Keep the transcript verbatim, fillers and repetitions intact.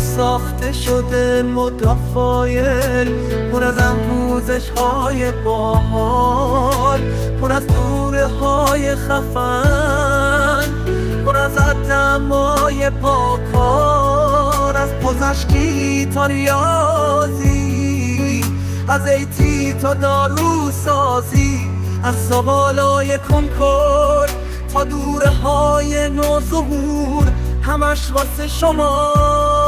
ساخته شده متفایل، پر از اموزش های باحال، پر از دوره های خفن، پر از آدمای پاکار، از پزشکی تا ریاضی، از ایتی تا دارو سازی، از سوالای کنکور تا دوره های نوظهور، همش واسه شما.